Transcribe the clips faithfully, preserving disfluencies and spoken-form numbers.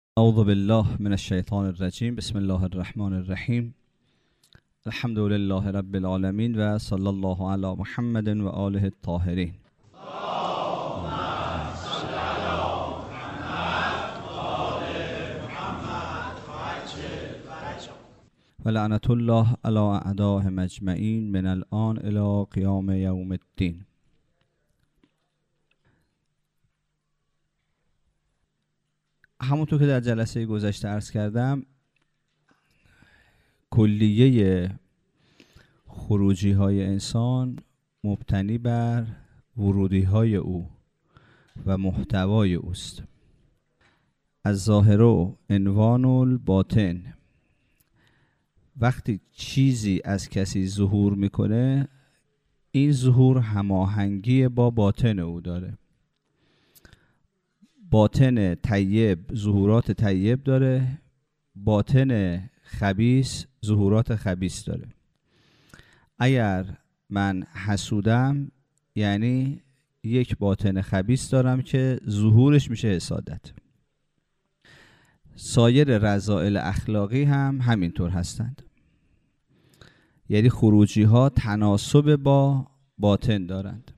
اعوذ بالله من الشیطان الرجیم. بسم الله الرحمن الرحیم. الحمد لله رب العالمین و صلی الله علی محمد و آله الطاهرین. و لعنت الله علی اعدائهم اجمعین من الان الی قیام یوم الدین. همونطور که در جلسه گذشته عرض کردم، کلیه خروجی های انسان مبتنی بر ورودی های او و محتوای اوست. از ظاهر عنوان الباطن، وقتی چیزی از کسی ظهور میکنه، این ظهور هماهنگی با باطن او داره. باطن طیب ظهورات طیب داره، باطن خبیث ظهورات خبیث داره. اگر من حسودم، یعنی یک باطن خبیث دارم که ظهورش میشه حسادت. سایر رذائل اخلاقی هم همینطور هستند، یعنی خروجی ها تناسب با باطن دارند.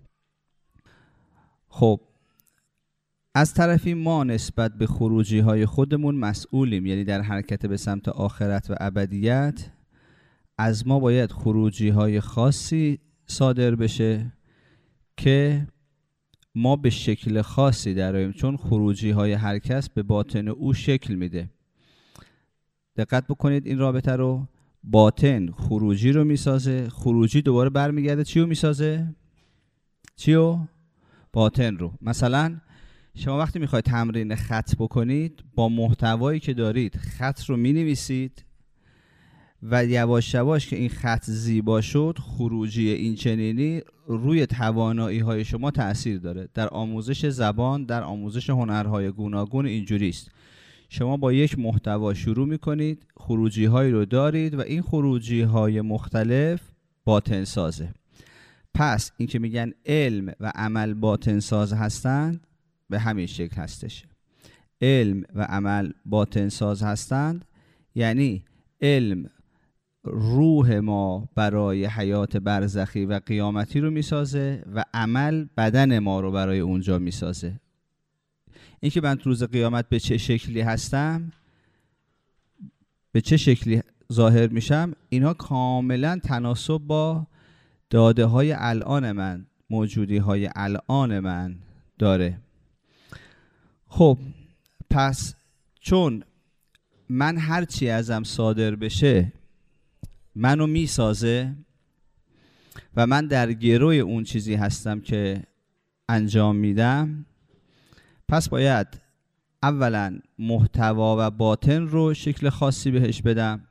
خب از طرفی ما نسبت به خروجی های خودمون مسئولیم، یعنی در حرکت به سمت آخرت و ابدیت از ما باید خروجی های خاصی صادر بشه که ما به شکل خاصی درآییم، چون خروجی های هر کس به باطن او شکل میده. دقت بکنید این رابطه رو. باطن خروجی رو میسازه، خروجی دوباره برمیگرده چی رو میسازه؟ چی رو؟ باطن رو. مثلا شما وقتی میخواید تمرین خط بکنید، با محتوایی که دارید خط رو مینویسید و یواش یواش که این خط زیبا شد، خروجی این چنینی روی توانایی های شما تأثیر داره. در آموزش زبان، در آموزش هنرهای گوناگون اینجوری است. شما با یک محتوا شروع میکنید، خروجی هایی رو دارید و این خروجی های مختلف باطن سازه. پس این که میگن علم و عمل باطن ساز هستند، به همین شکل هستش. علم و عمل باطن ساز هستند، یعنی علم روح ما برای حیات برزخی و قیامتی رو میسازه و عمل بدن ما رو برای اونجا میسازه. این که من تو روز قیامت به چه شکلی هستم، به چه شکلی ظاهر میشم، اینها کاملا تناسب با داده های الان من، موجودی های الان من داره. خب پس چون من هرچی ازم صادر بشه منو میسازه و من در گروه اون چیزی هستم که انجام میدم، پس باید اولا محتوا و باطن رو شکل خاصی بهش بدم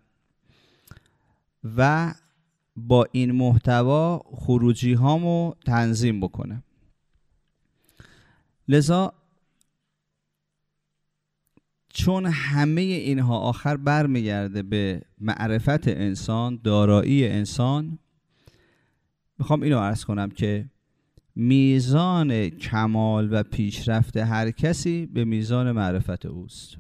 و با این محتوا خروجی هامو تنظیم بکنم. لذا چون همه اینها آخر برمیگرده به معرفت انسان، دارایی انسان، میخوام اینو عرض کنم که میزان کمال و پیشرفت هر کسی به میزان معرفت اوست.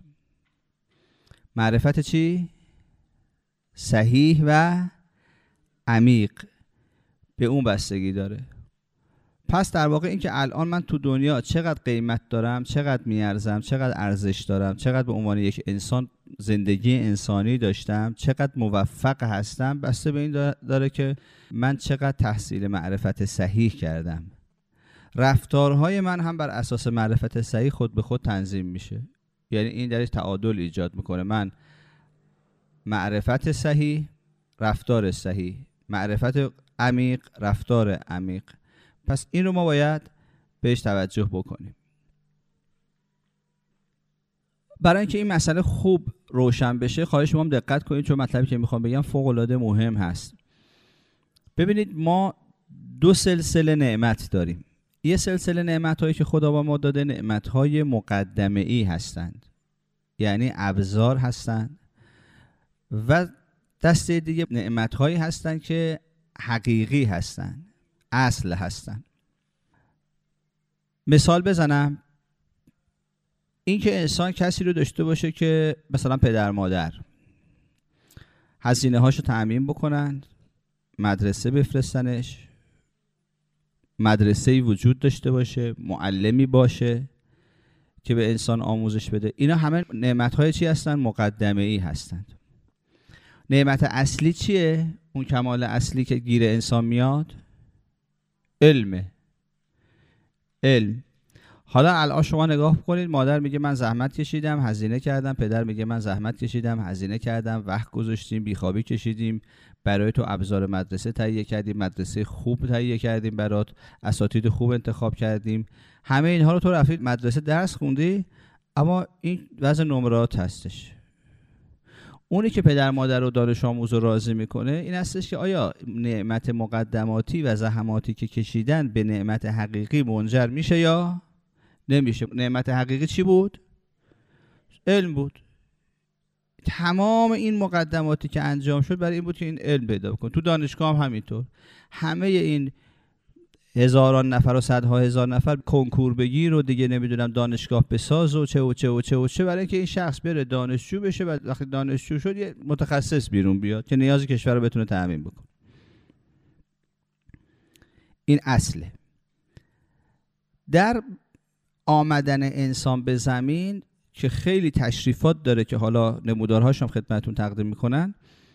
معرفت چی؟ صحیح و عمیق به اون بستگی داره. پس در واقع این که الان من تو دنیا چقدر قیمت دارم، چقدر میارزم، چقدر ارزش دارم، چقدر به عنوان یک انسان زندگی انسانی داشتم، چقدر موفق هستم، بسته به این داره که من چقدر تحصیل معرفت صحیح کردم. رفتارهای من هم بر اساس معرفت صحیح خود به خود تنظیم میشه، یعنی این درش تعادل ایجاد میکنه. من معرفت صحیح، رفتار صحیح، معرفت عمیق، رفتار عمیق. پس این رو ما باید بهش توجه بکنیم. برای اینکه این مسئله خوب روشن بشه، خواهش می‌کنم دقت کنید، چون مطلبی که میخوام بگم فوق العاده مهم هست. ببینید ما دو سلسله نعمت داریم. یه سلسله نعمت‌هایی که خدا با ما داده نعمت‌های مقدمه‌ای هستند، یعنی ابزار هستند، و دسته دیگه نعمت‌هایی هستند که حقیقی هستند، اصل هستند. مثال بزنم، این که انسان کسی رو داشته باشه که مثلا پدر مادر هزینه هاشو تأمین بکنن، مدرسه بفرستنش، مدرسه‌ای وجود داشته باشه، معلمی باشه که به انسان آموزش بده. اینا همه نعمت‌های چی هستن؟ مقدمه‌ای هستند. نعمت اصلی چیه؟ اون کمال اصلی که گیر انسان میاد علمه. علم. حالا الان شما نگاه کنید، مادر میگه من زحمت کشیدم، هزینه کردم، پدر میگه من زحمت کشیدم، هزینه کردم، وقت گذاشتیم، بیخوابی کشیدیم، برای تو ابزار مدرسه تهیه کردیم، مدرسه خوب تهیه کردیم برات، اساتید خوب انتخاب کردیم، همه اینها رو تو رفتید مدرسه درس خوندی، اما این وضع نمرات هستش. اونی که پدر مادر و دانش آموز رو راضی میکنه این هستش که آیا نعمت مقدماتی و زحماتی که کشیدن به نعمت حقیقی منجر میشه یا نمیشه. نعمت حقیقی چی بود؟ علم بود. تمام این مقدماتی که انجام شد برای این بود که این علم پیدا بکن. تو دانشگاه هم همینطور. همه این هزاران نفر و صدها هزار نفر کنکور بگیر و دیگه نمیدونم دانشگاه بساز و چه و چه و چه و چه برای اینکه این شخص بره دانشجو بشه و وقتی دانشجو شد یه متخصص بیرون بیاد که نیاز کشور رو بتونه تامین بکنه. این اصله. در آمدن انسان به زمین که خیلی تشریفات داره که حالا نمودارهاش هم خدمتتون تقدیم میکنن،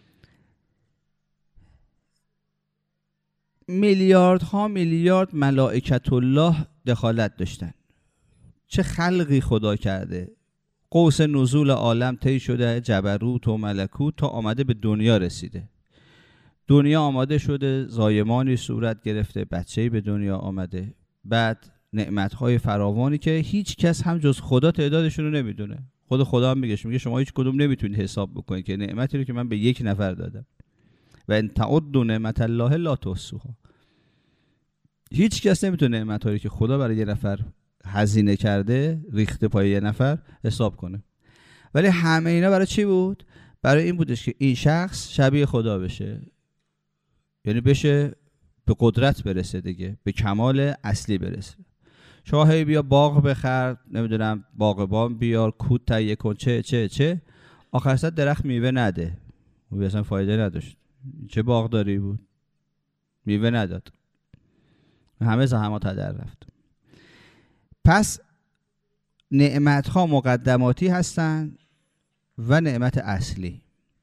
میلیاردها میلیارد ملائکت الله دخالت داشتن. چه خلقی خدا کرده، قوس نزول عالم طی شده، جبروت و ملکوت تا آمده به دنیا رسیده. دنیا آماده شده، زایمانی صورت گرفته، بچه‌ای به دنیا آمده، بعد نعمت‌های فراوانی که هیچ کس هم جز خدا تعدادشون رو نمیدونه. خود خدا هم میگه میگه شما هیچ کدوم نمیتونید حساب بکنید که نعمتی رو که من به یک نفر دادم و ان تعدوا نعمت الله لا تحصوها. هیچ کس نمیتونه نعمت‌هایی که خدا برای یه نفر هزینه کرده ریخته پای یه نفر حساب کنه. ولی همه اینا برای چی بود؟ برای این بودش که این شخص شبیه خدا بشه، یعنی بشه به قدرت برسه دیگه، به کمال اصلی برسه. شما هی بیا باغ بخر، نمیدونم باغبان بیار، کود تهیه کن، چه چه چه آخر سر درخت میوه نده. اون اصلا فایده نداشت. چه باغداری بود؟ میوه نداد. همه زحمات هدر رفت. پس نعمت ها مقدماتی هستند و نعمت اصلی.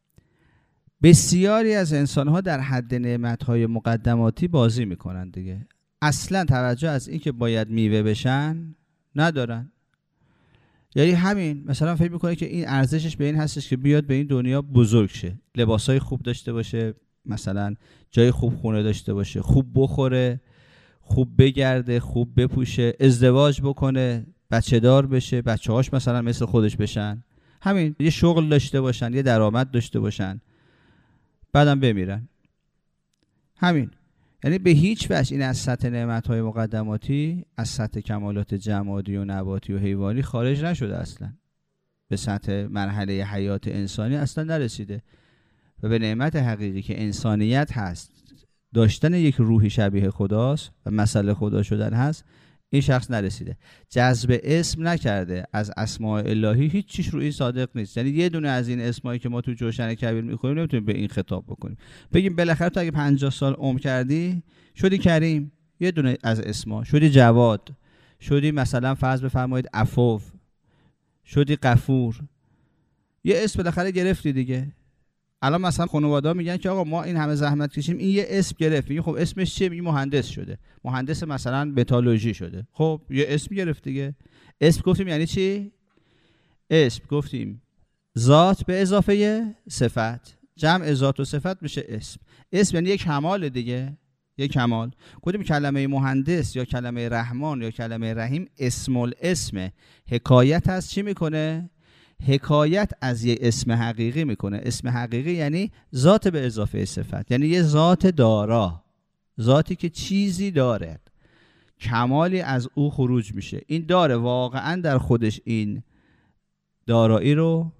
بسیاری از انسان ها در حد نعمت های مقدماتی بازی میکنن دیگه، اصلا توجه از این که باید میوه بشن ندارن. یعنی همین مثلا فکر میکنه که این ارزشش به این هستش که بیاد به این دنیا بزرگ شه، لباسای خوب داشته باشه، مثلا جای خوب خونه داشته باشه، خوب بخوره، خوب بگرده، خوب بپوشه، ازدواج بکنه، بچه دار بشه، بچه هاش مثلا مثل خودش بشن، همین یه شغل داشته باشن، یه درآمد داشته باشن، بعدم بمیرن. همین. یعنی به هیچ وجه این از سطح نعمت‌های مقدماتی، از سطح کمالات جمادی و نباتی و حیوانی خارج نشده، اصلا به سطح مرحله حیات انسانی اصلا نرسیده و به نعمت حقیقی که انسانیت هست، داشتن یک روحی شبیه خداست و مسئله خدا شدن هست، این شخص نرسیده. جذب اسم نکرده از اسماء الهی، هیچ چیش رو این صادق نیست. یعنی یه دونه از این اسمایی که ما تو جوشن کبیر میخونیم نمیتونیم به این خطاب بکنیم، بگیم بالاخره تو اگه پنجاه سال عمر کردی شدی کریم، یه دونه از اسما شدی جواد، شدی مثلا فرض بفرمایید عفو، شدی غفور، یه اسم بالاخره گرفتی دیگه. الان مثلا خانواده میگن که آقا ما این همه زحمت کشیم، این یه اسم گرفت. میگه خب اسمش چیه؟ میگه مهندس شده، مهندس مثلا متالورژی شده. خب یه اسم گرفت دیگه. اسم گفتیم یعنی چی؟ اسم گفتیم ذات به اضافه صفت، جمع ذات و صفت میشه اسم. اسم یعنی یک کمال دیگه، یک کمال. گفتیم کلمه مهندس یا کلمه رحمان یا کلمه رحیم اسم الاسم، حکایت از چی میکنه؟ حکایت از یه اسم حقیقی میکنه. اسم حقیقی یعنی ذات به اضافه صفت، یعنی یه ذات دارا، ذاتی که چیزی داره، کمالی از او خروج میشه. این داره واقعا در خودش این دارایی رو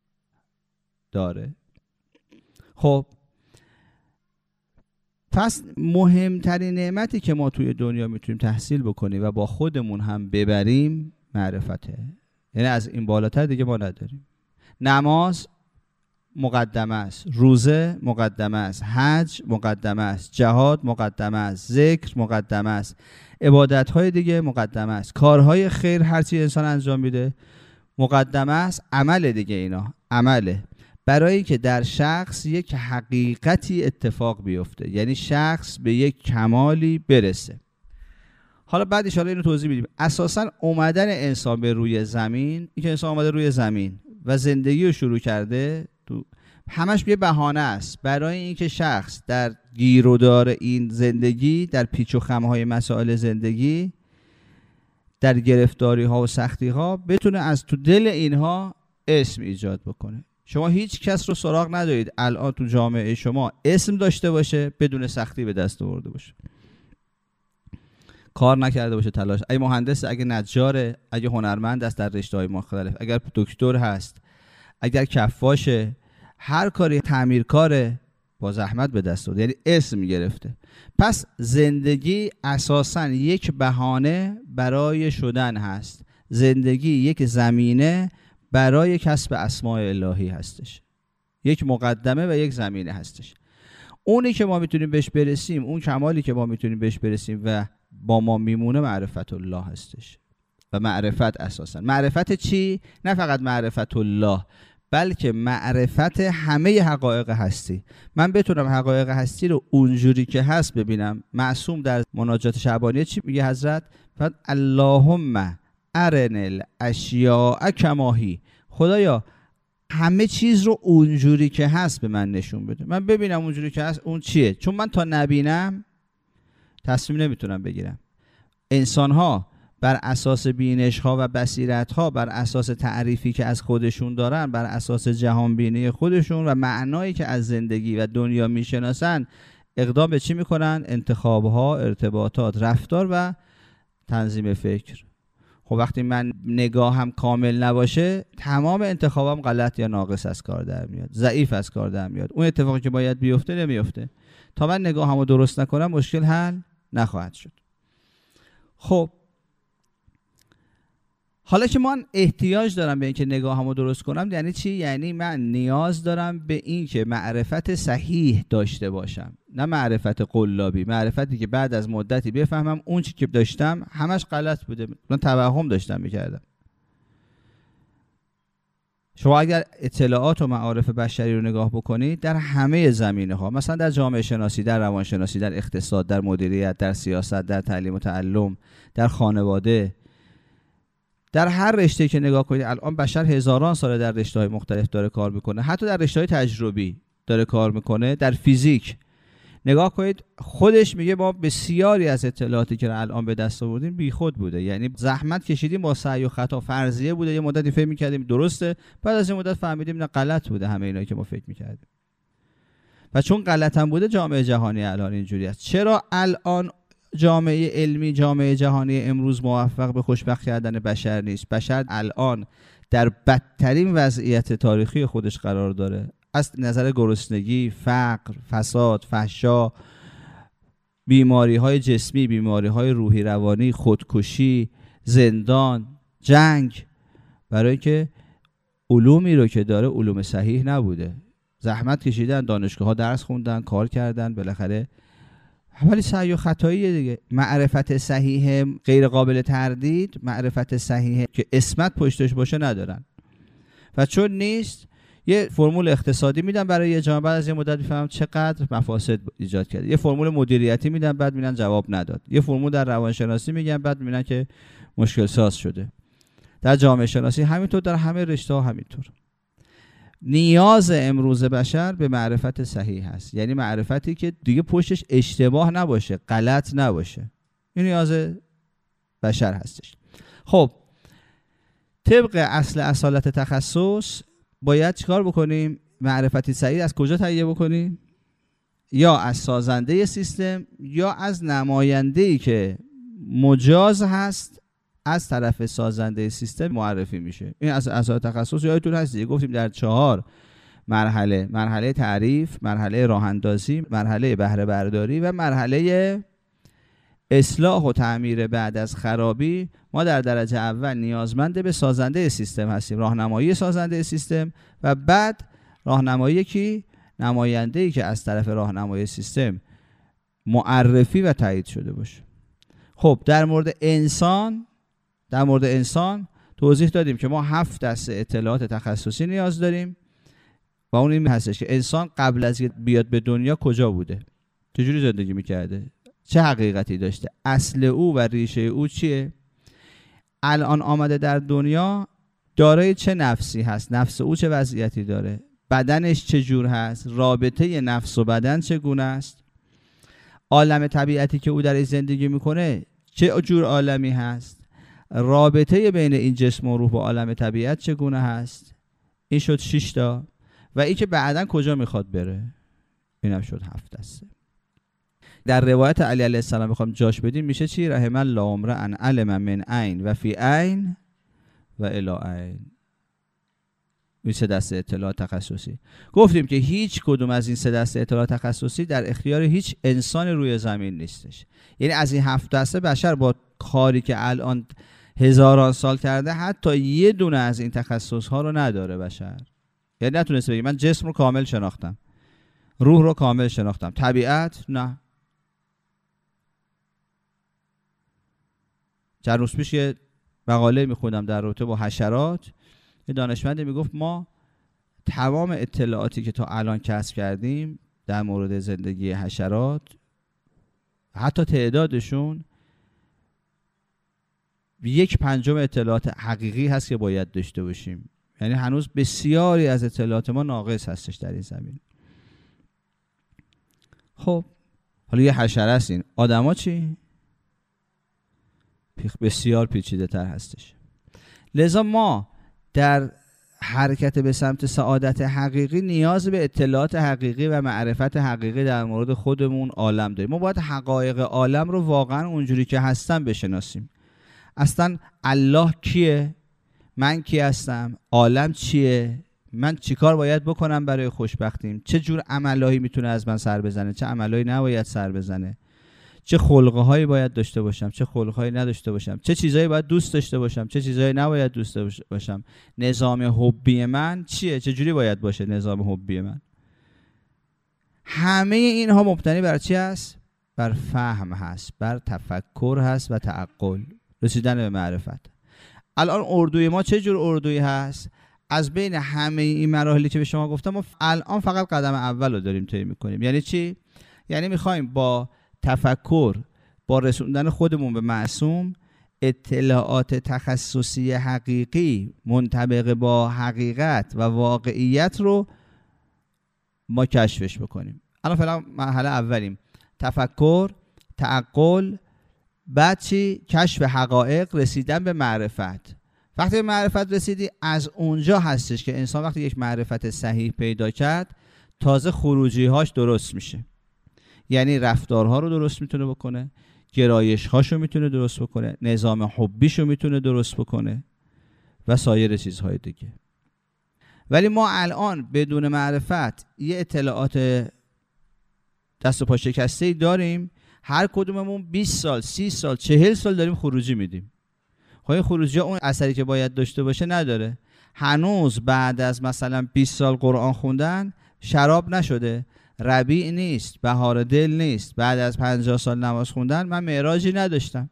داره. خب پس مهمترین نعمتی که ما توی دنیا میتونیم تحصیل بکنیم و با خودمون هم ببریم معرفته. یعنی از این بالاتر دیگه ما نداریم. نماز مقدمه است، روزه مقدمه است، حج مقدمه است، جهاد مقدمه است، ذکر مقدمه است، عبادت‌های دیگه مقدمه است، کارهای خیر هر چی انسان انجام میده مقدمه است. عمل دیگه، اینا عمله برای اینکه در شخص یک حقیقتی اتفاق بیفته، یعنی شخص به یک کمالی برسه. حالا بعد ان شاءالله اینو توضیح میدیم. اساسا اومدن انسان به روی زمین، اینکه انسان اومده روی زمین و زندگی رو شروع کرده، تو همش یه بهانه است برای اینکه شخص در گیرودار این زندگی، در پیچ و خم‌های مسائل زندگی، در گرفتاری ها و سختی ها بتونه از تو دل اینها اسم ایجاد بکنه. شما هیچ کس رو سراغ ندارید الان تو جامعه شما اسم داشته باشه بدون سختی به دست آورده باشه، کار نکرده باشه، تلاش، اگه مهندس، اگه نجاره، اگه هنرمند است در رشته‌های مختلف، اگر دکتر هست، اگر کفاشه، هر کاری، تعمیرکاره، با زحمت به دست آورده، یعنی اسم گرفته. پس زندگی اساساً یک بهانه برای شدن هست. زندگی یک زمینه برای کسب اسماء الهی هستش، یک مقدمه و یک زمینه هستش. اونی که ما میتونیم بهش برسیم، اون کمالی که ما میتونیم بهش برسیم و با ما میمونه، معرفت الله هستش. و معرفت اساساً معرفت چی؟ نه فقط معرفت الله، بلکه معرفت همه حقایق هستی. من بتونم حقایق هستی رو اونجوری که هست ببینم. معصوم در مناجات شعبانیه چی میگه حضرت؟ فقط اللهم ارن الاشیاء کما هی. خدایا همه چیز رو اونجوری که هست به من نشون بده، من ببینم اونجوری که هست اون چیه. چون من تا نبینم تصمیم نمیتونم بگیرم. انسان ها بر اساس بینش ها و بصیرت ها، بر اساس تعریفی که از خودشون دارن، بر اساس جهان بینی خودشون و معنایی که از زندگی و دنیا میشناسن، اقدام به چی میکنن؟ انتخاب ها، ارتباطات، رفتار و تنظیم فکر. خب وقتی من نگاهم کامل نباشه، تمام انتخابم غلط یا ناقص از کار در میاد، ضعیف از کار در میاد. اون اتفاقی که باید بیفته نمیفته. تا من نگاهمو درست نکنم مشکل حل نخواهد شد. خب حالا که من احتیاج دارم به اینکه نگاهمو درست کنم، یعنی چی؟ یعنی من نیاز دارم به اینکه معرفت صحیح داشته باشم، نه معرفت قلابی، معرفتی که بعد از مدتی بفهمم اون چی که داشتم همش غلط بوده، من توهم داشتم میکردم. شما اگر اطلاعات و معارف بشری رو نگاه بکنید در همه زمینه ها، مثلا در جامعه شناسی، در روانشناسی، در اقتصاد، در مدیریت، در سیاست، در تعلیم و تعلم، در خانواده، در هر رشته که نگاه کنید، الان بشر هزاران ساله در رشته‌های مختلف داره کار میکنه، حتی در رشته‌های تجربی داره کار میکنه. در فیزیک نگاه کنید، خودش میگه ما بسیاری از اطلاعاتی که الان به دست آوردیم بیخود بوده، یعنی زحمت کشیدیم، با سعی و خطا، فرضیه بوده، یه مدتی فکر میکردیم درسته، بعد از این مدت فهمیدیم نه غلط بوده همه اینایی که ما فکر میکردیم. و چون غلط هم بوده، جامعه جهانی الان اینجوری است. چرا الان جامعه علمی، جامعه جهانی امروز موفق به خوشبخت کردن بشر نیست؟ بشر الان در بدترین وضعیت تاریخی خودش قرار داره، از نظر گرسنگی، فقر، فساد، فحشا، بیماری های جسمی، بیماری های روحی روانی، خودکشی، زندان، جنگ. برای که علومی رو که داره علوم صحیح نبوده. زحمت کشیدن، دانشگاه ها درس خوندن، کار کردن، بالاخره ولی سعی و خطاییه دیگه. معرفت صحیح غیر قابل تردید، معرفت صحیح که اسمت پشتش باشه ندارن. و چون نیست، یه فرمول اقتصادی میدن برای یه جامعه، بعد از یه مدت میفهمم چقدر مفاسد ایجاد کرده. یه فرمول مدیریتی میدن، بعد میبینن جواب نداد. یه فرمول در روانشناسی میگن، بعد میبینن که مشکل ساز شده. در جامعه شناسی همینطور، در همه رشته‌ها همینطور. نیاز امروز بشر به معرفت صحیح هست، یعنی معرفتی که دیگه پشتش اشتباه نباشه، غلط نباشه. این نیاز بشر هستش. خب طبق اصل اصالت تخصص باید چیکار بکنیم؟ معرفتی صحیح از کجا تهیه بکنیم؟ یا از سازنده سیستم یا از نماینده‌ای که مجاز هست از طرف سازنده سیستم معرفی میشه. این از اصل تخصص یادتون هست دیگه، گفتیم در چهار مرحله: مرحله تعریف، مرحله راه اندازی، مرحله بهره برداری و مرحله اصلاح و تعمیر بعد از خرابی، ما در درجه اول نیازمند به سازنده سیستم هستیم، راهنمایی سازنده سیستم، و بعد راهنمایی کی؟ نماینده‌ای که از طرف راهنمای سیستم معرفی و تایید شده باشه. خب در مورد انسان در مورد انسان توضیح دادیم که ما هفت دسته اطلاعات تخصصی نیاز داریم و اون این هستش که انسان قبل از بیاد به دنیا کجا بوده، چجوری زندگی میکرده، چه حقیقتی داشته، اصل او و ریشه او چیه، الان آمده در دنیا دارای چه نفسی هست، نفس او چه وضعیتی داره، بدنش چجور هست، رابطه نفس و بدن چگونه است، عالم طبیعتی که او در زندگی میکنه چه جور عالمی هست، رابطه بین این جسم و روح و عالم طبیعت چگونه هست. این شد شش تا. و این که بعداً کجا میخواد بره، اینم شد هفت دسته. در روایت علی علیه السلام بخوام جاش بدیم میشه چی؟ رحم الله امرأ علم من عین و فی عین و الی عین. این سه دسته اطلاعات تخصصی. گفتیم که هیچ کدوم از این سه دسته اطلاعات تخصصی در اختیار هیچ انسان روی زمین نیستش. یعنی از این هفت دسته بشر با کاری که الان هزاران سال کرده حتی یه دونه از این تخصص ها رو نداره بشر. یعنی نتونسته بگه من جسم رو کامل شناختم، روح رو کامل شناختم، طبیعت نه. چند روز پیش یه مقاله میخوندم در رابطه با حشرات. یه دانشمندی میگفت ما تمام اطلاعاتی که تا الان کسب کردیم در مورد زندگی حشرات، حتی تعدادشون، یک پنجم اطلاعات حقیقی هست که باید داشته باشیم. یعنی هنوز بسیاری از اطلاعات ما ناقص هستش در این زمین. خب حالا یه حشره هستین، آدما چی؟ بسیار پیچیده تر هستش. لذا ما در حرکت به سمت سعادت حقیقی نیاز به اطلاعات حقیقی و معرفت حقیقی در مورد خودمون، عالم داریم. ما باید حقایق عالم رو واقعا اونجوری که هستن بشناسیم. اصلا الله کیه؟ من کی هستم؟ عالم چیه؟ من چیکار باید بکنم برای خوشبختیم؟ چه جور عملایی میتونه از من سر بزنه؟ چه عملایی نباید سر بزنه؟ چه خلقه هایی باید داشته باشم؟ چه خلقه هایی نداشته باشم؟ چه چیزایی باید دوست داشته باشم؟ چه چیزایی نباید دوست داشته باشم؟ نظام حبی من چیه؟ چه جوری باید باشه نظام حبی من؟ همه اینها مبتنی بر چی هست؟ بر فهم هست، بر تفکر هست و تعقل، رسیدن به معرفت. الان اردوی ما چه جور اردویی هست؟ از بین همه این مراحلی که به شما گفتم ما الان فقط قدم اول رو داریم طی می‌کنیم. یعنی چی؟ یعنی می‌خوایم با تفکر، با رسوندن خودمون به معصوم، اطلاعات تخصصی حقیقی منطبق با حقیقت و واقعیت رو ما کشفش بکنیم. الان فعلا مرحله اولیم تفکر، تعقل، بعد چی؟ کشف حقایق، رسیدن به معرفت. وقتی به معرفت رسیدی، از اونجا هستش که انسان وقتی یک معرفت صحیح پیدا کرد تازه خروجی هاش درست میشه. یعنی رفتارها رو درست میتونه بکنه، گرایش هاشو میتونه درست بکنه، نظام حبیشو میتونه درست بکنه و سایر چیزهای دیگه. ولی ما الان بدون معرفت یه اطلاعات دست و پا شکسته‌ای داریم، هر کدوممون بیست سال، سی سال، چهل سال داریم خروجی میدیم. خب این خروجی اون اثری که باید داشته باشه نداره. هنوز بعد از مثلا بیست سال قرآن خوندن شراب نشده، ربیع نیست، بهار دل نیست. بعد از پنجاه سال نماز خوندن من معراجی نداشتم.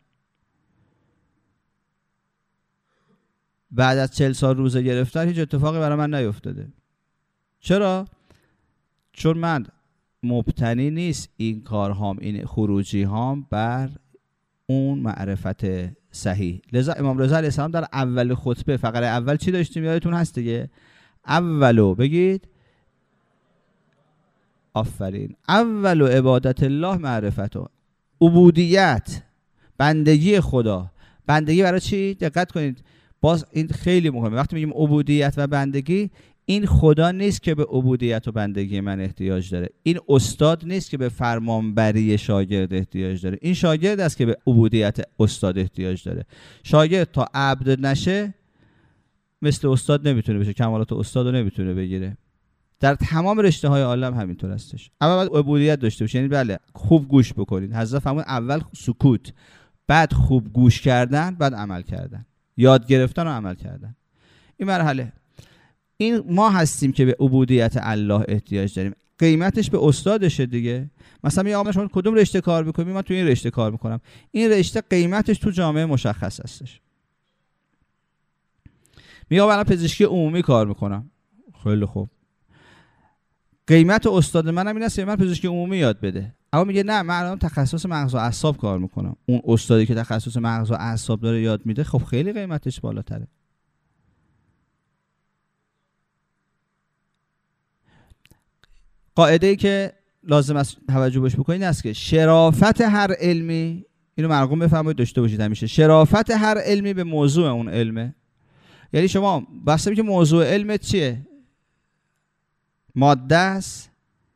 بعد از چهل سال روزه گرفتن هیچ اتفاقی برای من نیفتاده. چرا؟ چون من مبتنی نیست این کارهام، این خروجی هام بر اون معرفت صحیح. لذا امام رضا علیه السلام در اول خطبه فقره اول چی داشتیم؟ یادتون هست دیگه؟ اولو بگید. آفرین. اولو عبادت الله معرفتو، عبودیت، بندگی خدا. بندگی برای چی؟ دقت کنید، باز این خیلی مهمه. وقتی میگیم عبودیت و بندگی، این خدا نیست که به عبودیت و بندگی من احتیاج داره. این استاد نیست که به فرمانبری شاگرد احتیاج داره. این شاگرد است که به عبودیت استاد احتیاج داره. شاگرد تا عبد نشه مثل استاد نمیتونه بشه، کمالات استاد رو نمیتونه بگیره. در تمام رشته های عالم همینطور هستش. اول باید عبودیت داشته باشید، یعنی بله خوب گوش بکنید. حضرت فرمود اول سکوت، بعد خوب گوش کردن، بعد عمل کردن، یاد گرفتن و عمل کردن. این مرحله. این ما هستیم که به عبودیت الله احتیاج داریم. قیمتش به استادشه دیگه. مثلا میگه آقا شما کدوم رشته کار میکنی؟ من تو این رشته کار میکنم. این رشته قیمتش تو جامعه مشخص هستش. میگه آقا من پزشکی عمومی کار میکنم. خیلی خوب. قیمت استاد منم این است که من پزشکی عمومی یاد بده. اما میگه نه من الان تخصص مغز و اعصاب کار میکنم. اون استادی که تخصص مغز و اعصاب داره یاد میده، خب خیلی قیمتش بالاتره. قاعده ای که لازم است توجه بهش بکنید است که شرافت هر علمی، اینو مرقوم بفرمایید داشته باشید همیشه، شرافت هر علمی به موضوع اون علمه. یعنی شما بحثی که موضوع علمت چیه؟ ماده است،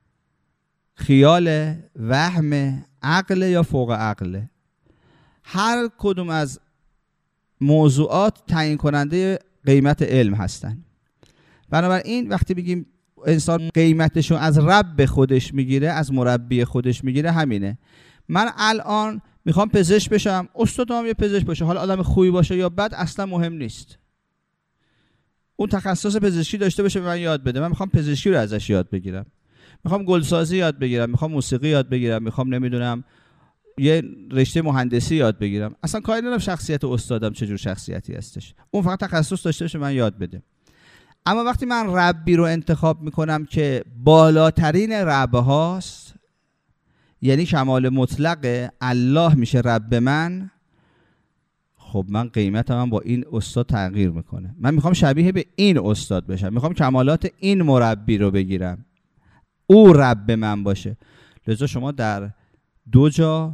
خیال، وهم، عقل یا فوق عقل. هر کدوم از موضوعات تعیین کننده قیمت علم هستن. بنابراین وقتی بگیم انسان قیمتشو از رب خودش میگیره، از مربی خودش میگیره، همینه. من الان میخوام پزشک بشم، استادم یه پزشک باشه، حالا آدم خوبی باشه یا بد اصلا مهم نیست. اون تخصص پزشکی داشته باشه به من یاد بده. من میخوام پزشکی رو ازش یاد بگیرم، میخوام گلسازی یاد بگیرم، میخوام موسیقی یاد بگیرم، میخوام نمیدونم یه رشته مهندسی یاد بگیرم. اصلا کاری ندارم شخصیت استادم چه جور شخصیتی هستش، اون فقط تخصص داشته باشه من یاد بده. اما وقتی من ربی رو انتخاب میکنم که بالاترین رب هاست، یعنی کمال مطلق الله میشه رب من، خب من قیمتم من با این استاد تغییر میکنه. من میخوام شبیه به این استاد بشم، میخوام کمالات این مربی رو بگیرم، او رب من باشه. لذا شما در دو جا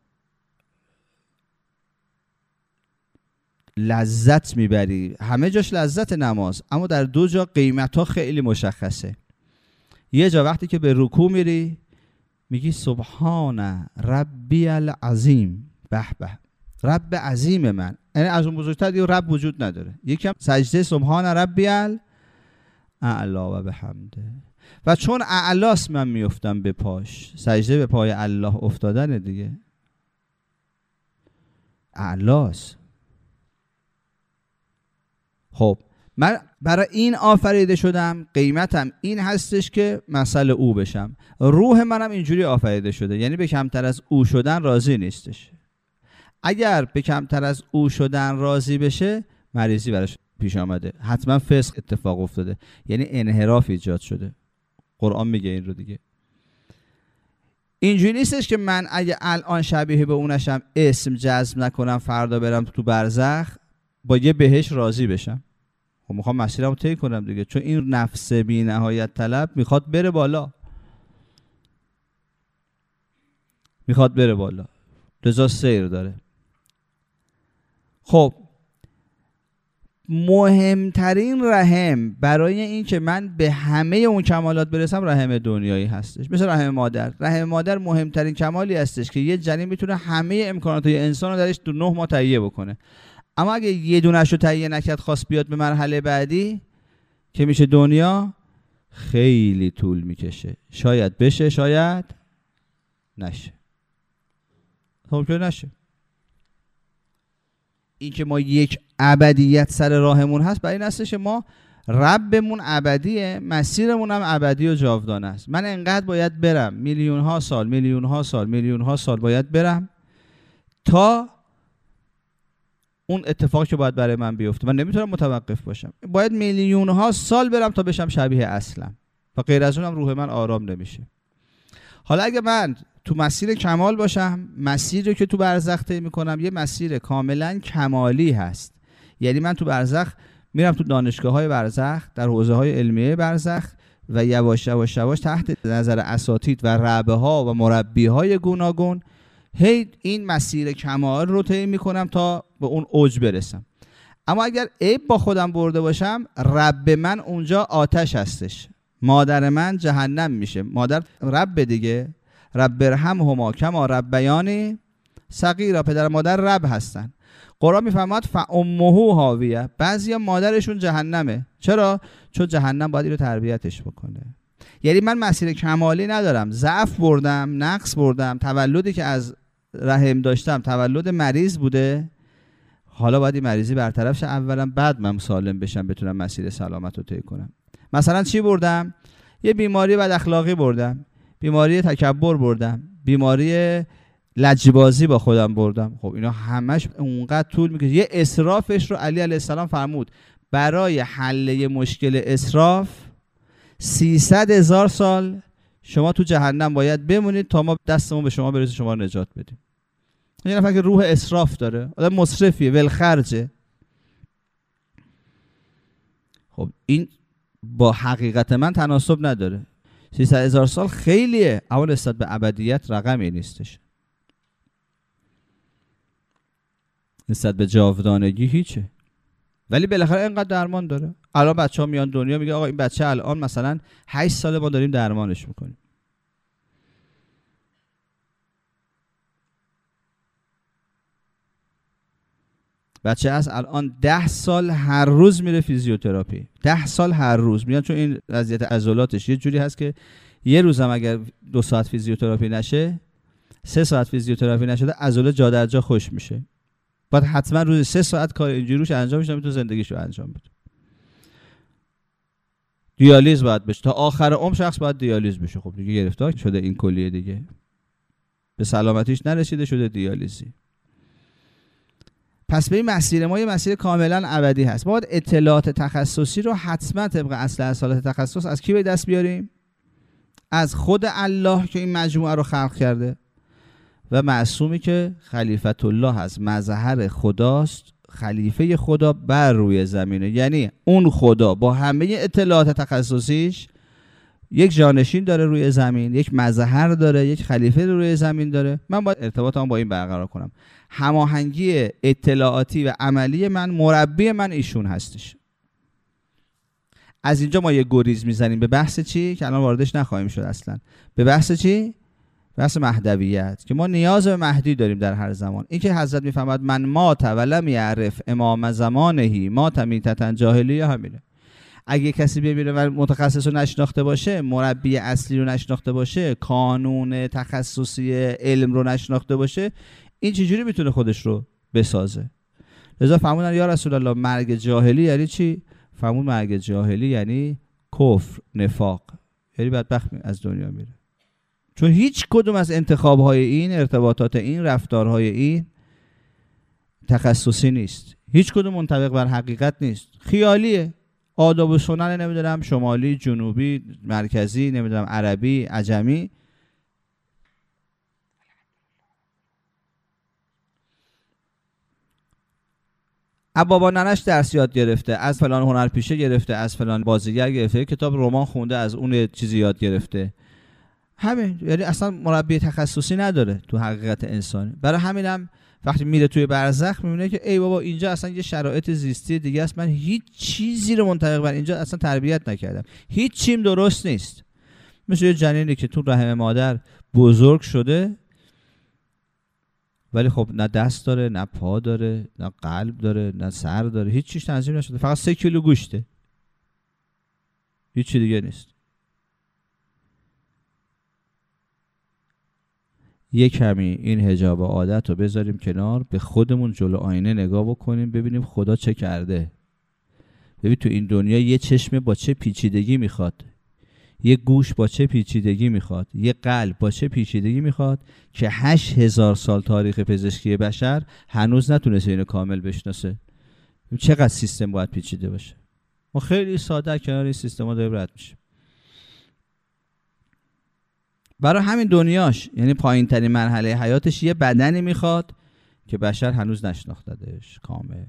لذت میبری، همه جاش لذت نماز، اما در دو جا قیمت ها خیلی مشخصه. یه جا وقتی که به رکوع میری میگی سبحان ربی العظیم، به به رب عظیم من، یعنی از اون بزرگتر دیگه رب وجود نداره. یکم سجده سبحان ربی الاعلی و بحمده، و چون اعلاست من میفتم به پاش. سجده به پای الله افتادن دیگه، اعلاست. خب من برای این آفریده شدم، قیمتم این هستش که مثل او بشم. روح منم اینجوری آفریده شده، یعنی به کمتر از او شدن راضی نیستش. اگر به کمتر از او شدن راضی بشه، مریضی براش پیش آمده، حتما فسق اتفاق افتاده، یعنی انحراف ایجاد شده. قرآن میگه این رو دیگه. اینجوری نیستش که من اگه الان شبیه به اونشم اسم جذب نکنم، فردا برم تو برزخ با یه بهش راضی بشم. خب میخوام مسیرمو طی کنم دیگه، چون این نفس بی نهایت طلب میخواد بره بالا، میخواد بره بالا، لذا سیر داره. خب مهمترین رحم برای این که من به همه اون کمالات برسم رحم دنیایی هستش، مثل رحم مادر. رحم مادر مهمترین کمالی هستش که یه جنین میتونه همه امکانات یه انسان رو درش تو نه ماه تهیه بکنه. اما اگه یه دونه‌شو تهیه نکرد، خواست بیاد به مرحله بعدی که میشه دنیا، خیلی طول میکشه. شاید بشه، شاید نشه. خب که نشه. این که ما یک ابدیت سر راهمون هست، برای این هستش که ما ربمون ابدیه، مسیرمون هم ابدی و جاودانه است. من انقدر باید برم، میلیون ها سال میلیون ها سال میلیون ها سال باید برم تا اون اتفاقی که باید برای من بیفته. من نمیتونم متوقف باشم، باید میلیون ها سال برم تا بشم شبیه اصلم، و غیر از اونم روح من آرام نمیشه. حالا اگه من تو مسیر کمال باشم، مسیری که تو برزخ طی میکنم یه مسیر کاملا کمالی هست. یعنی من تو برزخ میرم تو دانشگاه های برزخ، در حوزه های علمیه برزخ، و یواش یواش یواش تحت نظر اساتید و ربه ها و مربی های گوناگون هی این مسیر کمال رو طی میکنم تا به اون اوج برسم. اما اگر عیب با خودم برده باشم، رب من اونجا آتش هستش، مادر من جهنم میشه. مادر رب دیگه، رب ارحمهما کما ربیانی صغیرا، پدر مادر رب هستن. قرآن میفرماد فامه هاویه، بعضیا مادرشون جهنمه. چرا؟ چون جهنم باید این رو تربیتش بکنه. یعنی من مسیر کمالی ندارم، ضعف بردم، نقص بردم، تولدی که از رحم داشتم تولد مریض بوده، حالا باید این مریضی برطرف شه اولا، بعد من سالم بشم بتونم مسیر سلامت رو طی کنم. مثلا چی بردم؟ یه بیماری بد اخلاقی بردم، بیماری تکبر بردم، بیماری لجبازی با خودم بردم. خب اینا همش اونقدر طول میکشه. یه اسرافش رو علی علیه السلام فرمود برای حل مشکل اسراف سیصد هزار سال شما تو جهنم باید بمونید تا ما دستمون به شما برسه شما رو نجات بدیم. یه نفر که روح اسراف داره، آدم مصرفیه، ولخرجه. خب این با حقیقت من تناسب نداره. سیصد هزار سال خیلیه، اما نسبت به ابدیت رقمی نیستش. نسبت به جاودانگی هیچه. ولی بالاخره اینقدر درمان داره. الان بچه‌ها میان دنیا میگه آقا این بچه الان مثلا هشت ساله ما داریم درمانش میکنیم. بچه از الان ده سال هر روز میره فیزیوتراپی. ده سال هر روز میان، چون این وضعیت عضلاتش یه جوری هست که یه روز هم اگر دو ساعت فیزیوتراپی نشه، سه ساعت فیزیوتراپی نشده، عضله جا در جا خوش میشه. باید حتما روز سه ساعت کار اینجوری روش انجام بشه تو زندگیشو انجام بده. دیالیز باید بشه تا آخر عمر، شخص باید دیالیز بشه. خب دیگه گرفتار شده این کلیه، دیگه به سلامتیش نرسیده، شده دیالیزی. پس به این مسیر ما یه مسیر کاملا ابدی هست. ما باید اطلاعات تخصصی رو حتما طبق اصل اصالت تخصص از کی به دست بیاریم؟ از خود الله که این مجموعه رو خلق کرده و معصومی که خلیفت الله هست، مظهر خداست، خلیفه خدا بر روی زمینه. یعنی اون خدا با همه اطلاعات تخصصیش یک جانشین داره روی زمین، یک مظهر داره، یک خلیفه روی زمین داره. من باید ارتباطم با این برقرار کنم. هماهنگی اطلاعاتی و عملی من، مربی من ایشون هستش. از اینجا ما یه گریز میزنیم به بحث چی که الان واردش نخواهیم شد اصلا. به بحث چی؟ بحث مهدویت، که ما نیاز به مهدی داریم در هر زمان. این که حضرت میفهمد من مات ولم یعرف امام زمانهی مات میتة جاهلیه، همینه. اگه کسی ببینه و متخصص رو نشناخته باشه، مربی اصلی رو نشناخته باشه، کانون تخصصی علم رو نشناخته باشه، این چجوری میتونه خودش رو بسازه؟ لذا فرمودن یا رسول الله مرگ جاهلی یعنی چی؟ فرمود مرگ جاهلی یعنی کفر، نفاق، یعنی بدبخت از دنیا میره. چون هیچ کدوم از انتخابهای این، ارتباطات این، رفتارهای این تخصصی نیست. هیچ کدوم منطبق بر حقیقت نیست، خیالیه. آداب و سنن نمیدونم شمالی، جنوبی، مرکزی، نمیدونم عربی، عجمی. بابا ننش درس یاد گرفته، از فلان هنرپیشه گرفته، از فلان بازیگر گرفته، کتاب رمان خونده، از اون چیزی یاد گرفته. همین، یعنی اصلا مربی تخصصی نداره تو حقیقت انسانی. برای همینم وقتی میره توی برزخ میبینه که ای بابا اینجا اصلا یه شرایط زیستی دیگه است، من هیچ چیزی رو منطبق بر اینجا اصلا تربیت نکردم، هیچ چیم درست نیست. مثل یه جنینی که تو رحم مادر بزرگ شده ولی خب نه دست داره، نه پا داره، نه قلب داره، نه سر داره، هیچ چیز تنظیم نشده، فقط سه کیلو گوشته، هیچ چی دیگه نیست. یک کمی این حجاب عادت رو بذاریم کنار، به خودمون جلو آینه نگاه بکنیم، ببینیم خدا چه کرده. ببین تو این دنیا یه چشم با چه پیچیدگی میخواد، یه گوش با چه پیچیدگی میخواد، یه قلب با چه پیچیدگی میخواد که هشت هزار سال تاریخ پزشکی بشر هنوز نتونسته اینو کامل بشناسه. چقدر سیستم باید پیچیده باشه. ما خیلی ساده کنار این سیستم ها داریم رد میشیم. برای همین دنیاش، یعنی پایین ترین مرحله حیاتش، یه بدنی میخواد که بشر هنوز نشناختدش کامل.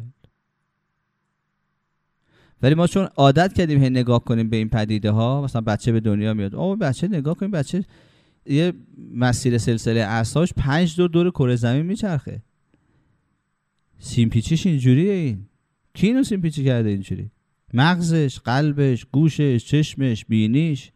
ولی ما چون عادت کردیم هی نگاه کنیم به این پدیده ها، مثلا بچه به دنیا میاد، آه بچه نگاه کنیم، بچه یه مسیر سلسله اعصابش پنج دور دور کره زمین میچرخه. سیمپیچیش اینجوریه. این کی اینو سیمپیچی کرده اینجوری؟ مغزش، قلبش، گوشش، چشمش، بینیش.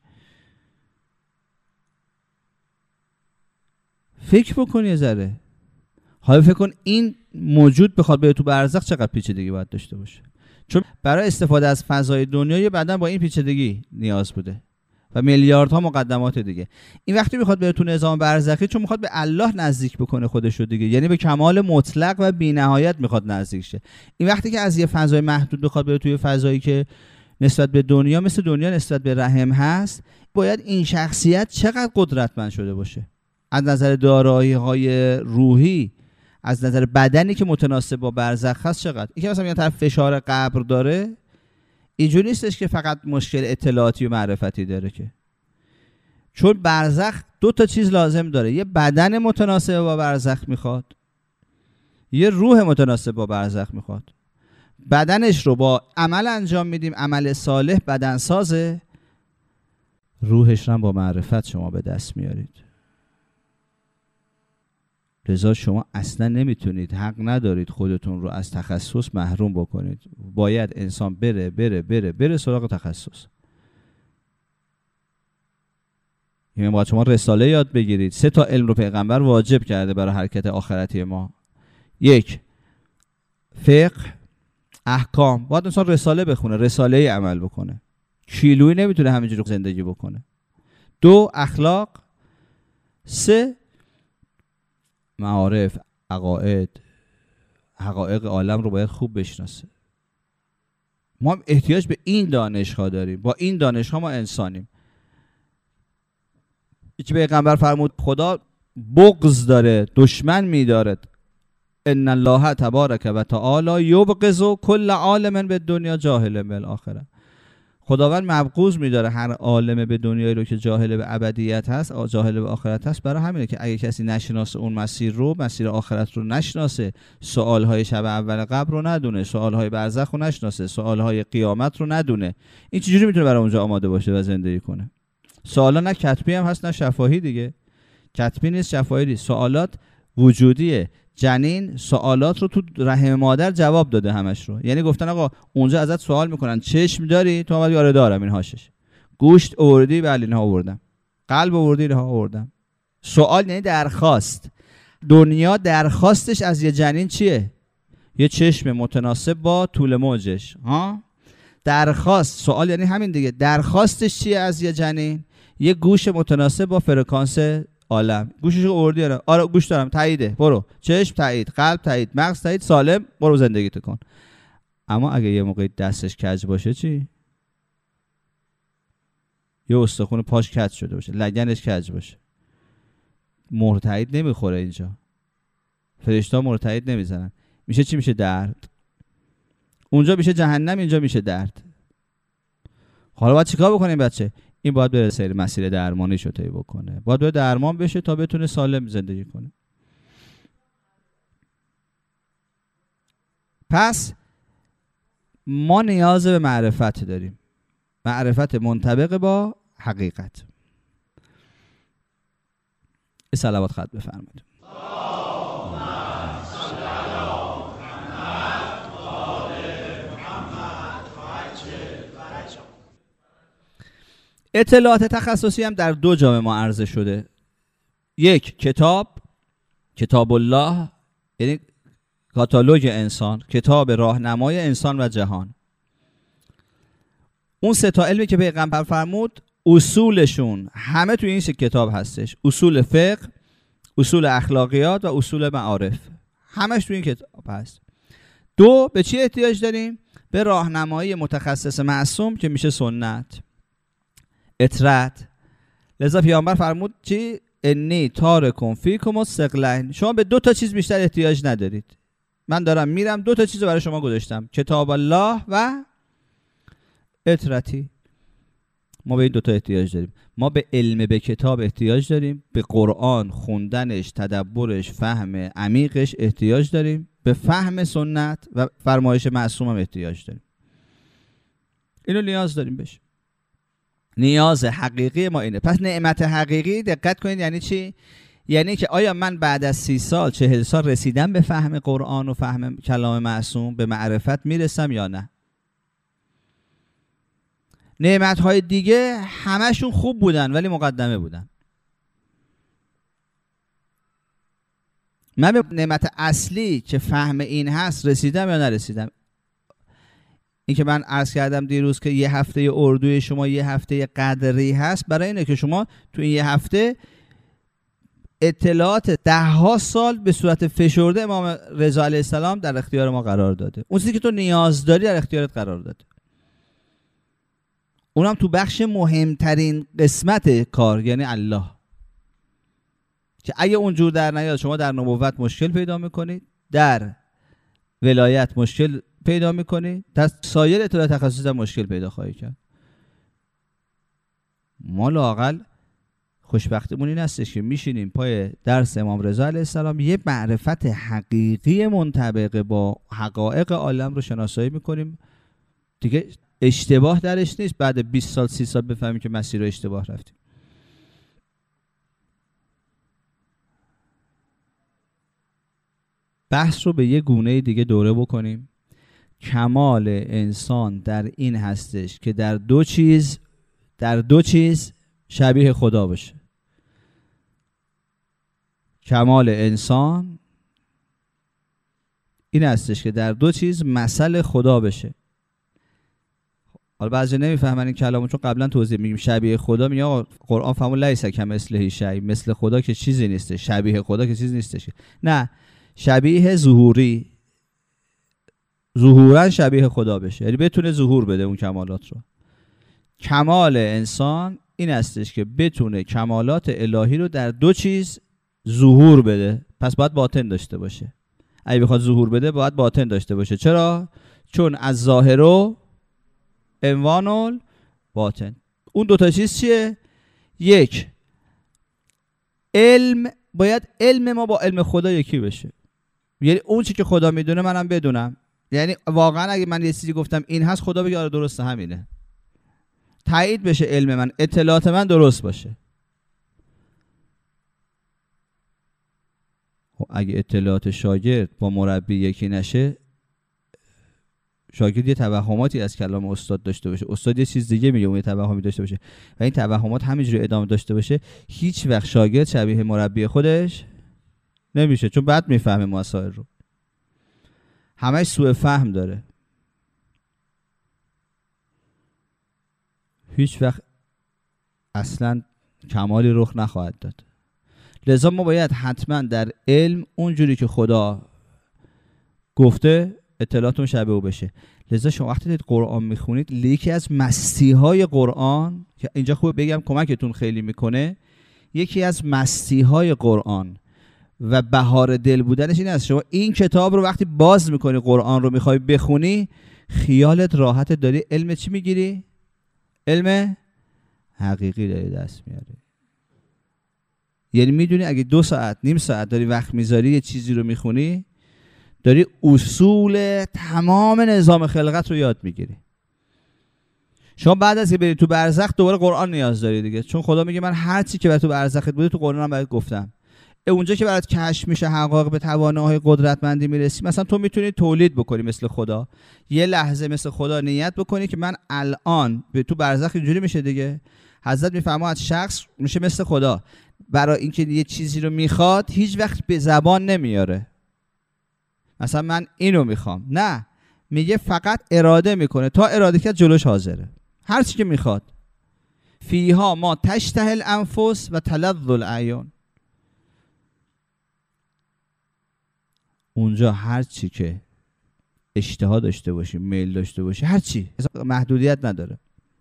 فکر بکن یه ذره. حالا فکر کن این موجود بخواد بره تو برزخ چقدر پیچیدگی باید داشته باشه. چون برای استفاده از فضای دنیا یه بدن با این پیچیدگی نیاز بوده و میلیاردها مقدمات دیگه. این وقتی میخواد بره تو نظام برزخی چون میخواد به الله نزدیک بکنه خودش رو دیگه، یعنی به کمال مطلق و بی‌نهایت میخواد نزدیک شه. این وقتی که از یه فضای محدود بخواد بره توی فضایی که نسبت به دنیا مثل دنیا نسبت به رحم هست، باید این شخصیت چقدر قدرتمند شده باشه از نظر دارایی‌های روحی، از نظر بدنی که متناسب با برزخ هست چقدر. این که مثلا یه طرف فشار قبر داره اینجوری نیستش که فقط مشکل اطلاعاتی و معرفتی داره، که چون برزخ دو تا چیز لازم داره، یه بدن متناسب با برزخ میخواد، یه روح متناسب با برزخ میخواد. بدنش رو با عمل انجام میدیم، عمل صالح بدن سازه، روحش رو با معرفت شما به دست میارید. لذا شما اصلا نمیتونید، حق ندارید خودتون رو از تخصص محروم بکنید. باید انسان بره بره بره بره سراغ تخصص. یعنی باید شما رساله یاد بگیرید. سه تا علم رو پیغمبر واجب کرده برای حرکت آخرتی ما. یک، فقه، احکام. باید انسان رساله بخونه، رساله عمل بکنه. کیلویی نمیتونه همینجوری زندگی بکنه. دو، اخلاق. سه، معارف، عقاید، حقایق عالم رو باید خوب بشناسه. ما احتیاج به این دانش‌ها داریم. با این دانش‌ها ما انسانیم. که پیغمبر فرمود خدا بغض داره، دشمن می‌دارد. ان الله تبارک و تعالی یبغض کل عالم به دنیا جاهل بالآخره. خداوند مبغوض می‌داره هر عالم به دنیایی رو که جاهل به ابدیت هست، جاهل به آخرت هست. برای همینه که اگه کسی نشناسه اون مسیر رو، مسیر آخرت رو نشناسه، سوال‌های شب اول قبر رو ندونه، سوال‌های برزخ رو نشناسه، سوال‌های قیامت رو ندونه، این چجوری میتونه برای اونجا آماده باشه و زندگی کنه؟ سوالا نه کتبی هم هست نه شفاهی دیگه. کتبی نیست، شفاهی نیست. سوالات وجودیه. جنین سوالات رو تو رحم مادر جواب داده همش رو. یعنی گفتن آقا اونجا ازت سوال میکنن چشم داری؟ تو اومدی آره دارم این هاشش. گوشت آوردی؟ بله اینها آوردم. قلب آوردی؟ اینها آوردم. سوال یعنی درخواست. دنیا درخواستش از یه جنین چیه؟ یه چشم متناسب با طول موجش. ها؟ درخواست. سوال یعنی همین دیگه. درخواستش چیه از یه جنین؟ یه گوش متناسب با فرکانس عالم. گوشش آوردی؟ آره آره گوش دارم، تاییده، برو. چشم تایید، قلب تایید، مغز تایید، سالم، برو زندگیت کن. اما اگه یه موقع دستش کج باشه چی؟ یه استخون پاش کج شده باشه، لگنش کج باشه، مهر تایید نمیخوره اینجا. فرشته مهر تایید نمیزنن. میشه چی؟ میشه درد. اونجا میشه جهنم، اینجا میشه درد. حالا باید چیکار بکنیم بچه؟ این باید بره سری مسیر درمانی شو طی بکنه. باید بره درمان بشه تا بتونه سالم زندگی کنه. پس ما نیاز به معرفت داریم. معرفت منطبق با حقیقت. این صلوات خط بفرمایید. اطلاعات تخصصی هم در دو جا ما عرضه شده. یک، کتاب، کتاب الله، یعنی کاتالوگ انسان، کتاب راهنمای انسان و جهان. اون سه تا علمی که پیغمبر فرمود اصولشون همه توی این سه کتاب هستش. اصول فقه، اصول اخلاقیات و اصول معارف، همش توی این کتاب هست. دو، به چی احتیاج داریم؟ به راهنمایی متخصص معصوم که میشه سنت، اطرت. لذا پیامبر فرمود چی؟ انی تارکم فیکم الثقلین. شما به دو تا چیز بیشتر احتیاج ندارید. من دارم میرم دو تا چیز رو برای شما گذاشتم، کتاب الله و اطرتی. ما به این دو تا احتیاج داریم. ما به علم به کتاب احتیاج داریم، به قرآن خوندنش، تدبرش، فهم عمیقش احتیاج داریم، به فهم سنت و فرمایش معصوم هم احتیاج داریم. اینو نیاز داریم بهش. نیاز حقیقی ما اینه. پس نعمت حقیقی دقت کنید یعنی چی؟ یعنی که آیا من بعد از سی سال چهل سال رسیدم به فهم قرآن و فهم کلام معصوم، به معرفت میرسم یا نه؟ نعمت‌های دیگه همشون خوب بودن ولی مقدمه بودن. من به نعمت اصلی که فهم این هست رسیدم یا نرسیدم؟ این که من عرض کردم دیروز که یه هفته اردوی شما یه هفته قدری هست، برای اینه که شما تو این یه هفته اطلاعات ده ها سال به صورت فشرده امام رضا علیه السلام در اختیار ما قرار داده. اون چیزی که تو نیاز داری در اختیارت قرار داده. اونم تو بخش مهمترین قسمت کار، یعنی الله، که اگه اونجور در نیاد شما در نبوت مشکل پیدا میکنید، در ولایت مشکل پیدا میکنید، در سایر اطلاعات تخصصی مشکل پیدا خواهید کرد. ما لااقل خوشبختمون این هستش که میشینیم پای درس امام رضا علیه السلام یه معرفت حقیقی منطبق با حقایق عالم رو شناسایی میکنیم دیگه. اشتباه درش نیست بعد بیست سال سی سال بفهمیم که مسیر رو اشتباه رفتیم. بحث رو به یه گونه دیگه دوره بکنیم. کمال انسان در این هستش که در دو چیز در دو چیز شبیه خدا بشه. کمال انسان این هستش که در دو چیز مثل خدا بشه. حالا بعضی نمیفهمن این کلامو، چون قبلا توضیح میگیم شبیه خدا، میگه آقا قرآن فرمود لیس کمثله شیء، مثل خدا که چیزی نیسته، شبیه خدا که چیزی نیستش. نه، شبیه ظهوری، ظهورا شبیه خدا بشه، یعنی بتونه ظهور بده اون کمالات رو. کمال انسان این هستش که بتونه کمالات الهی رو در دو چیز ظهور بده. پس باید باطن داشته باشه. اگه بخواد ظهور بده باید باطن داشته باشه. چرا؟ چون از ظاهر و عنوان باطن. اون دو تا چیز چیه؟ یک، علم، باید علم ما با علم خدا یکی بشه. یعنی اون چی که خدا میدونه منم بدونم. یعنی واقعا اگه من یه چیزی گفتم این هست، خدا بگه آره درسته همینه. تایید بشه علم من، اطلاعات من درست باشه. خب اگه اطلاعات شاگرد با مربی یکی نشه، شاگرد یه توهماتی از کلام استاد داشته باشه، استاد یه چیز دیگه میگه، اون یه توهمی داشته باشه و این توهمات همینجوری ادامه داشته باشه، هیچ وقت شاگرد شبیه مربی خودش نمیشه، چون بعد میفهمه مسائل رو. همش سوء فهم داره. هیچ وقت اصلا کمالی رخ نخواهد داد. لذا ما باید حتما در علم اونجوری که خدا گفته اطلاعاتون شبیه او بشه. لذا شما وقتی دید قرآن میخونید، یکی از مستی های قرآن که اینجا خوب بگم کمکتون خیلی میکنه، یکی از مستی های قرآن و بهار دل بودنش این است شما این کتاب رو وقتی باز میکنی، قرآن رو میخوای بخونی، خیالت راحت، داری علم چی میگیری؟ علم حقیقی داری دست میاری. یعنی میدونی اگه دو ساعت نیم ساعت داری وقت میذاری یه چیزی رو میخونی، داری اصول تمام نظام خلقت رو یاد میگیری. شما بعد از که بری تو برزخ دوباره قرآن نیاز داری دیگه، چون خدا میگه من هر چی که برای تو برزخت بوده تو قرآن هم برات گفتم. اونجا که برات کشف میشه حقایق، به توانایی قدرتمندی میرسی، مثلا تو میتونی تولید بکنی مثل خدا، یه لحظه مثل خدا نیت بکنی که من الان به تو برزخ اینجوری میشه دیگه. حضرت میفرماید شخص میشه مثل خدا، برای اینکه یه چیزی رو میخواد هیچ وقت به زبان نمیاره، مثلا من اینو میخوام، نه، میگه فقط اراده میکنه، تا اراده کرد جلوش حاضره، هر چی که میخواد. فیها ما تشتهی الانفس و تلذ الاعین، اونجا هر چی که اشتها داشته باشی، میل داشته باشی، هر چی، محدودیت نداره.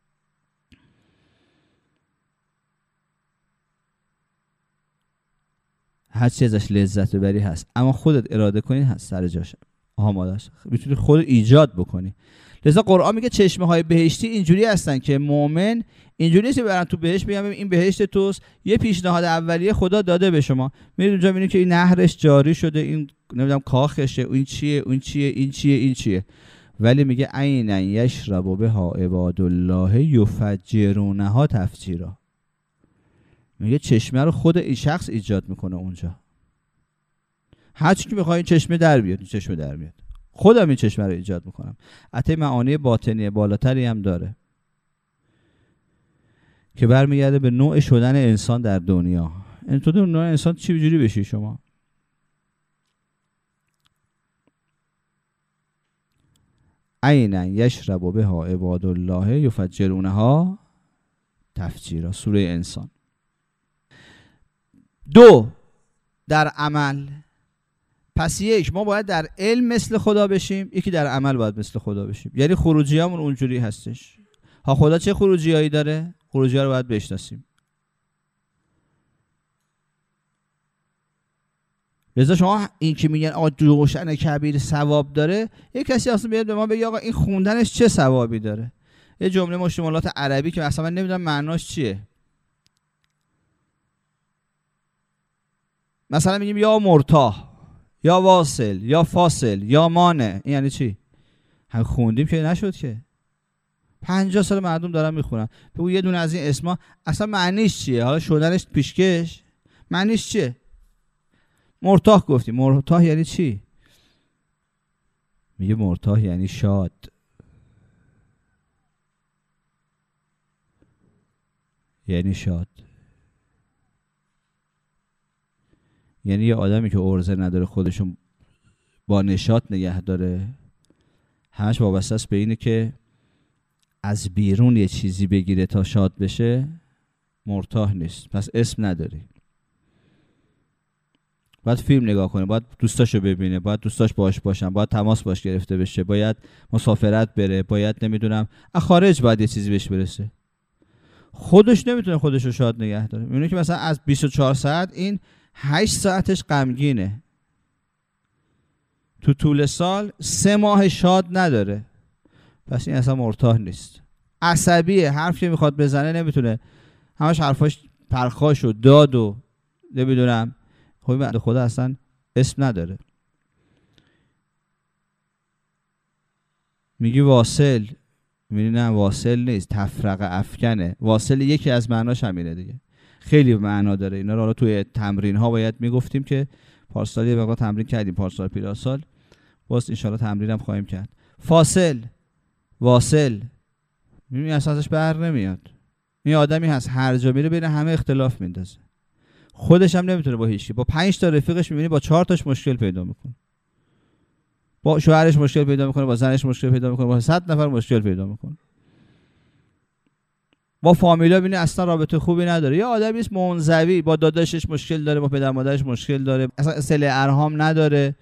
هر چی ازش لذت ببری هست، اما خودت اراده کنی هست سر جاش آماده است، میتونی خودت ایجاد بکنی. لذا قرآن میگه چشمه های بهشتی اینجوری هستن که مؤمن اینجوری نیست برن تو بهشت بگم این بهشت توست، یه پیشنهاد اولیه خدا داده به شما، میرید اونجا میبینید که این نهرش جاری شده، این نمیدونم کاخشه، این چیه اون چیه این چیه این چیه، ولی میگه عینا یشرب بها عباد الله یفجرونها تفجیرا. میگه چشمه رو خود این شخص ایجاد میکنه اونجا. هر چی که میخوای این چشمه در بیاد، این چشمه در میاد. خودم این چشمه رو ایجاد میکنم. حتی معانی باطنی بالاتری هم داره که برمیگرده به نوع شدن انسان در دنیا. این تو در نوع انسان چی جوری بشی شما؟ عینا یشرب بها عباد الله یفجرونها تفجیرا. سوره انسان. دو، در عمل. پس یک، ما باید در علم مثل خدا بشیم، یکی در عمل باید مثل خدا بشیم. یعنی خروجیامون اونجوری هستش. ها خدا چه خروجیایی داره؟ خروجی‌ها رو باید بشناسیم. لذا شما این که میگن آقا جوشن کبیر ثواب داره، یک کسی اصلا بیاد به ما بگه آقا این خوندنش چه ثوابی داره. یه جمله مشتملات عربی که مثلا من نمیدونم معناش چیه. مثلا میگیم یا مرتاح، یا واصل، یا فاصل، یا مانع. این یعنی چی؟ هم خوندیم که نشد که. پنجاه سال مردم دارن میخونن. بگو یه دونه از این اسما اصلا معنیش چیه؟ حالا شدنش پیشکش معنیش چیه؟ مرتاح گفتیم. مرتاح یعنی چی؟ میگه مرتاح یعنی شاد. یعنی شاد. یعنی یه آدمی که عرضه نداره خودشون با نشاط نگه داره، همش وابسته است به اینه که از بیرون یه چیزی بگیره تا شاد بشه، مرتاح نیست. پس اسم نداری. باید فیلم نگاه کنه، باید دوستاشو ببینه، باید دوستاش باش باشن، باید تماس باش گرفته بشه، باید مسافرت بره، باید نمیدونم از خارج باید یه چیزی بهش برسه. خودش نمیتونه خودشو شاد نگه داره. میبینی که مثلا از بیست و چهار ساعت این هشت ساعتش غمگینه. تو طول سال سه ماه شاد نداره. پس این اصلا مرتاح نیست. عصبیه، حرف که میخواد بزنه نمیتونه، همش حرفاش پرخاش و داد و نمیدونم. خب بعد خدا اصلا اسم نداره. میگی واصل، میگی نه واصل نیست، تفرقه افکنه. واصل یکی از معناش همینه دیگه. خیلی معنا داره. اینا رو حالا توی تمرین ها باید میگفتیم که پارسال یه مقدار تمرین کردیم، پارسال پیراسال باز ان شاءالله تمرینم خواهیم کرد. فاصل، واصل، میبینی اساسش بر نمیاد. این آدمی هست هر جا میره بین همه اختلاف میندازه. خودش هم نمیتونه با هیچکی. با پنج تا رفیقش میبینی با چهار تاش مشکل پیدا میکنه. با شوهرش مشکل پیدا میکنه، با زنش مشکل پیدا میکنه، با صد نفر مشکل پیدا میکنه. با فامیلا ببینی اصلا رابطه خوبی نداره. یا آدمی است منزوی، با داداشش مشکل داره، با پدر مادرش مشکل داره، اصلا صله ارحام نداره.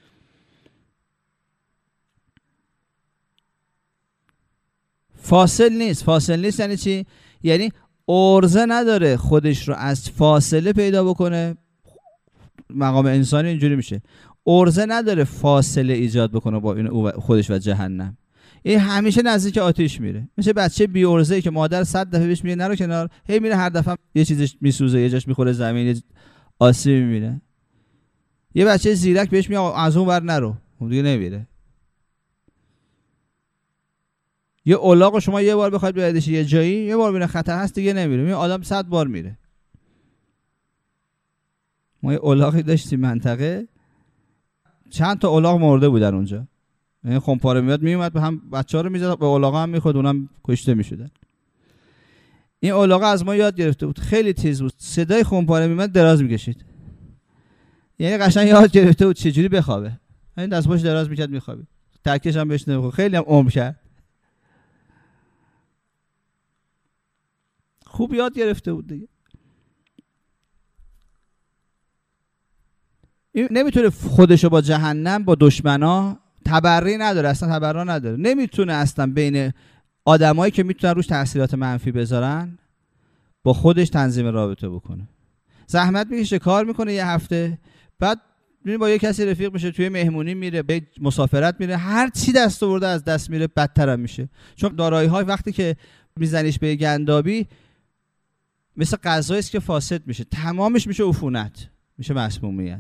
فاصل نیست. فاصل نیست یعنی چی؟ یعنی عرضه نداره خودش رو از فاصله پیدا بکنه. مقام انسانی اینجوری میشه. عرضه نداره فاصله ایجاد بکنه با این خودش و جهنم. این همیشه نزدیک آتش میره. مثل بچه بی عرضه‌ای که مادر صد دفعه بهش میگه نرو کنار، هی میره، هر دفعه یه چیزش میسوزه، یه جاش میخوره زمین، یه آسیب میبینه. یه بچه زیرک بهش میگه از اون ور نرو، اون دیگه نمیره. یه الاغ شما یه بار بخواید ببریدش یه جایی، یه بار ببینه خطر هست دیگه نمیره. این آدم صد بار میره. ما یه الاغی داشتیم منطقه، چند تا الاغ مرده بودن اونجا. این خمپاره میاد میومد به هم بچه‌ها رو میزد، به الاغا هم میخورد، اونم کشته میشدن. این الاغا از ما یاد گرفته بود، خیلی تیز بود، صدای خمپاره میومد دراز میکشید. یعنی قشنگ یاد گرفته بود چجوری بخوابه. این دستش دراز میکرد میخوابید. تکش هم بهش نمیخورد. خیلی هم عمر کرد. خوب یاد گرفته بود دیگه. این نمیتونه خودشو با جهنم، با دشمنا تبری نداره، اصلا تبرا نداره. نمیتونه اصلا بین آدمایی که میتونن روش تاثیرات منفی بذارن با خودش تنظیم رابطه بکنه. زحمت میکشه، کار میکنه یه هفته، بعد میبینی با یه کسی رفیق میشه، توی مهمونی میره، به مسافرت میره، هر چی دست آورده از دست میره، بدتر هم میشه. چون دارایی های وقتی که میزنیش به گندابی مثل غذایی است که فاسد میشه، تمامش میشه عفونت، میشه مسمومیت.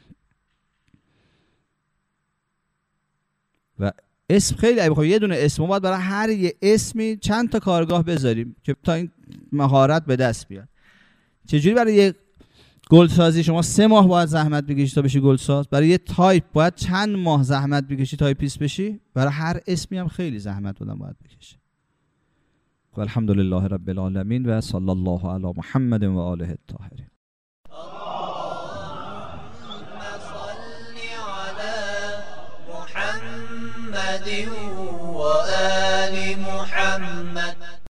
و اسم خیلی اگه بخوام یه دونه اسم باید برای هر یه اسمی چند تا کارگاه بذاریم که تا این مهارت به دست بیاد. چجوری برای یه گلسازی شما سه ماه باید زحمت بکشی تا بشی گلساز؟ برای یه تایپ باید چند ماه زحمت بکشی تا تایپیست بشی؟ برای هر اسمی هم خیلی زحمت بودن باید بکشی. و الحمدلله رب العالمین و صلی الله علی محمد و آله الطاهرین. محمد محمد